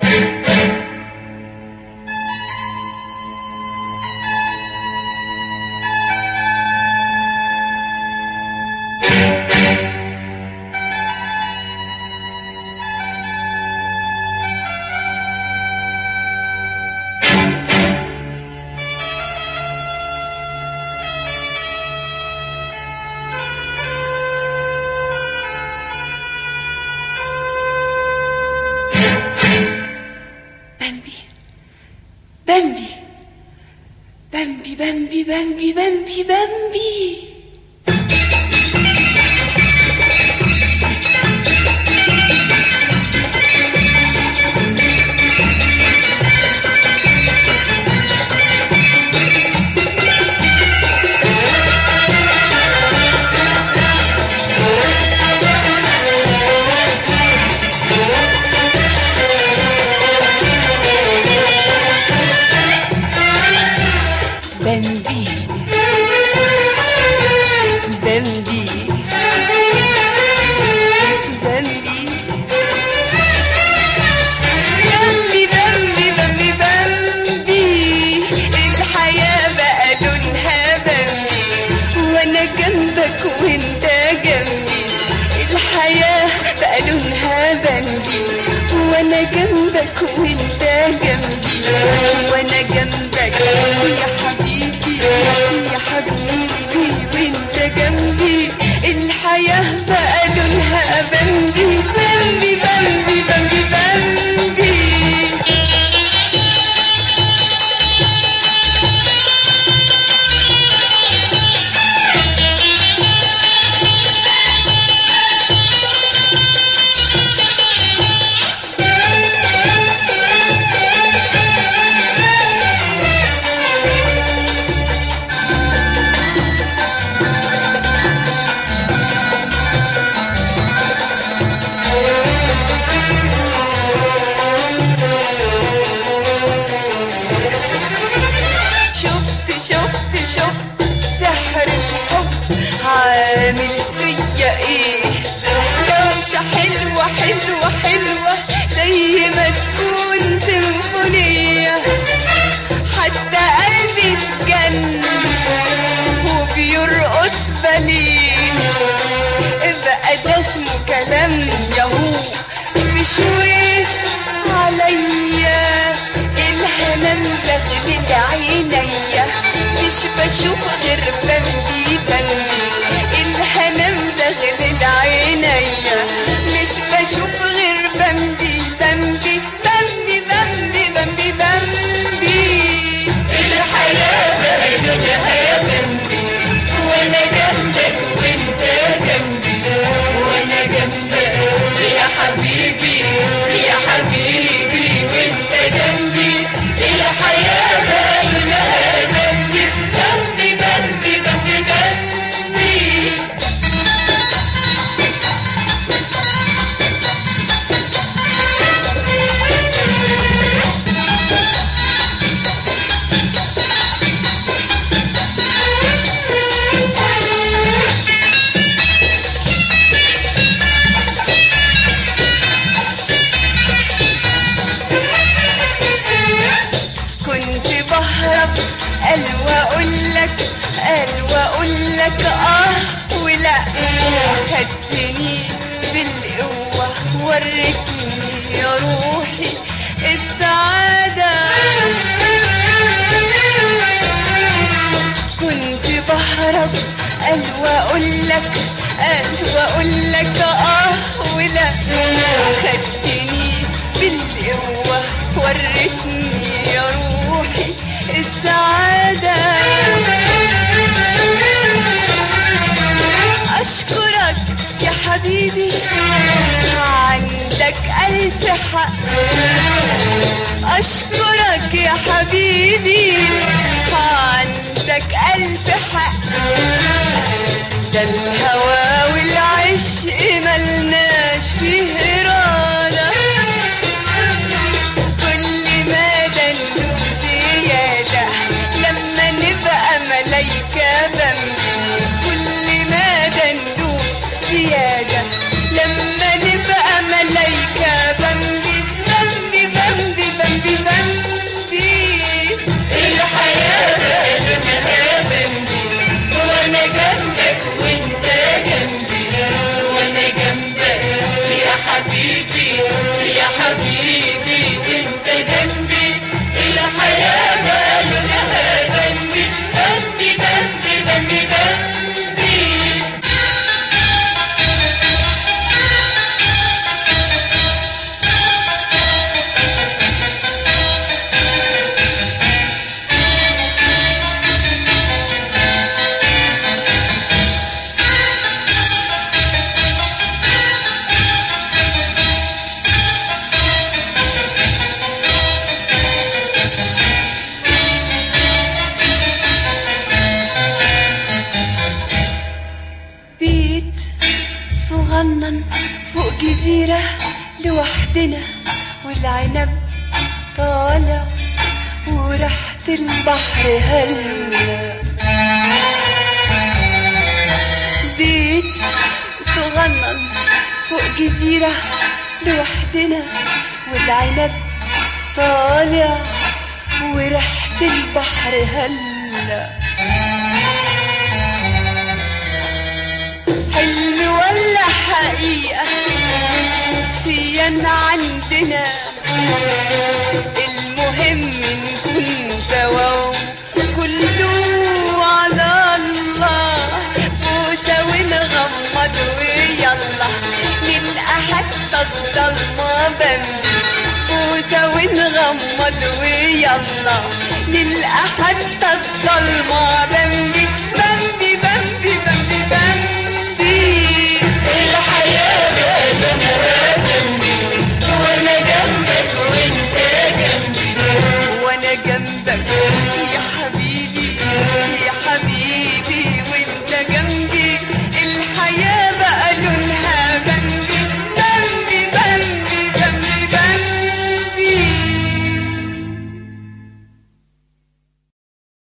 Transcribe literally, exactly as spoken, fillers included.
بامبي بامبي بامبي بامبي بامبي بامبي بامبي بامبي بامبي بامبي بامبي بامبي الحياة بقى لونها بامبي وانا جنبك وانت جنبي. الحياة بقى لونها بامبي وانا جنبك وانت جنبي وانا جنبك يا حبيبي يا حبيبي وانت جنبي. الحياة بقى لونها بامبي بامبي بامبي بامبي بامبي شفت شفت سحر الحب عامل فيا ايه. دوشة حلوة حلوة حلوة زي ما تكون سيمفونية. حتى قلبي اتجن وبيرقص باليه. بقى ده اسمه كلام ياهو بشويش عليا. الهنا مزغلل عينيا مش بشوف غير بامبي بامبي. الهنا مزغلل عينيا مش بشوف غير بامبي بامبي بامبي بامبي بامبي بامبي. الحياة بقى لونها بامبي وانا جنبك وانت جنبي وانا جنبك يا حبيبي يا حبيبي وانت جنبي. الحياة بقى لونها بامبي بامبي بامبي بامبي بامبي. كنت بهرب قال واقولك قال واقولك اه ولا. خدتني بالقوة وريتني يا روحي السعادة. كنت بهرب قال واقولك قال واقولك اه ولا. خدتني بالقوة وريتني يا روحي السعادة. أشكرك يا حبيبي عندك ألف حق. أشكرك يا حبيبي عندك ألف حق. ده الهوى والعشق ملناش فيه إرادة. كل ما دندوب زيادة لما نبقى ملايكة بامبي. كل ما دندوب زيادة لما نبقى ملايكة بامبي بامبي بامبي لوحدنا والعنب طالع وريحة البحر هلا. بيت صغنن فوق جزيرة لوحدنا والعنب طالع وريحة البحر هلا. حلم ولا حقيقة سيان عندنا، المهم نكون سوا كله على الله. بوسة ونغمض ويلا نلقى حتى الضلمة بمبي. بوسة ونغمض ويلا نلقى حتى الضلمة بمبي.